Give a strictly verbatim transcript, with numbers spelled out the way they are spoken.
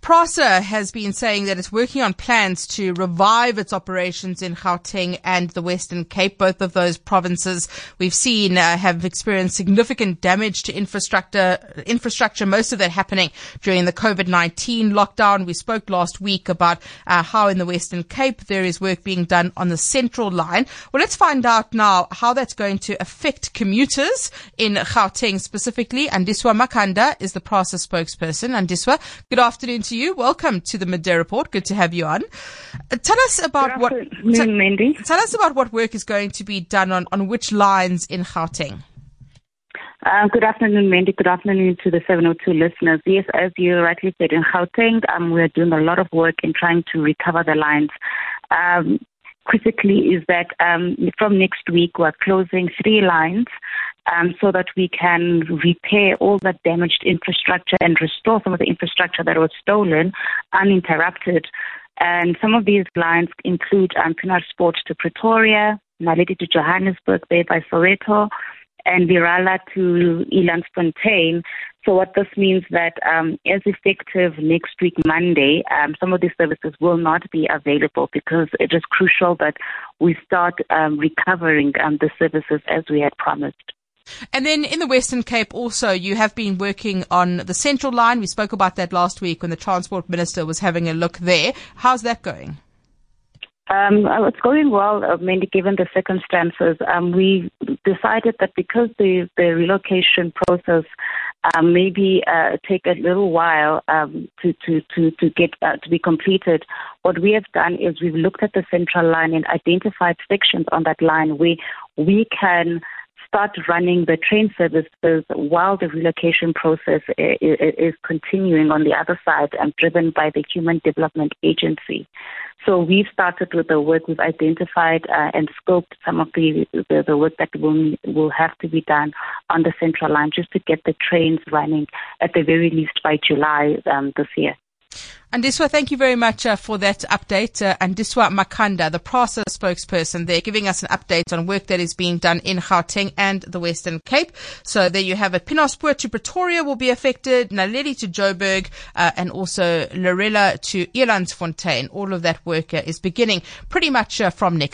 PRASA has been saying that it's working on plans to revive its operations in Gauteng and the Western Cape. Both of those provinces we've seen uh, have experienced significant damage to infrastructure, infrastructure, most of that happening during the COVID nineteen lockdown. We spoke last week about uh, how in the Western Cape there is work being done on the Central Line. Well, let's find out now how that's going to affect commuters in Gauteng specifically. Andiswa Makhanda is the PRASA spokesperson. Andiswa, good afternoon to you. Welcome to the Midday Report. Good to have you on. Uh, tell us about what t- Mandy. Tell us about what work is going to be done on, on which lines in Gauteng. Uh, good afternoon, Mandy. Good afternoon to the seven oh two listeners. Yes, as you rightly said, in Gauteng, um, we're doing a lot of work in trying to recover the lines. Um, critically is that um, from next week, we're closing three lines um, so that we can repair all that damaged infrastructure and restore some of the infrastructure that was stolen uninterrupted. And some of these lines include um, Pienaar Sport to Pretoria, Naledi to Johannesburg, Bay by Soweto, and Virala to Elandsfontein. So what this means that um, as effective next week, Monday, um, some of these services will not be available because it is crucial that we start um, recovering um, the services as we had promised. And then in the Western Cape also, you have been working on the Central Line. We spoke about that last week when the Transport Minister was having a look there. How's that going? Um, it's going well, uh, mainly given the circumstances. Um, we decided that because the, the relocation process um, maybe uh, take a little while um, to, to, to, to get uh, to be completed, what we have done is we've looked at the Central Line and identified sections on that line where we can start running the train services while the relocation process is continuing on the other side and driven by the Human Development Agency. So we've started with the work. We've identified uh, and scoped some of the, the, the work that will, will have to be done on the Central Line just to get the trains running at the very least by July um, this year. Andiswa, thank you very much uh, for that update. Uh, Andiswa Makhanda, the PRASA spokesperson there, giving us an update on work that is being done in Gauteng and the Western Cape. So there you have it. Pienaar Sport to Pretoria will be affected, Naledi to Joburg, uh, and also Lorella to Elandsfontein. All of that work uh, is beginning pretty much uh, from next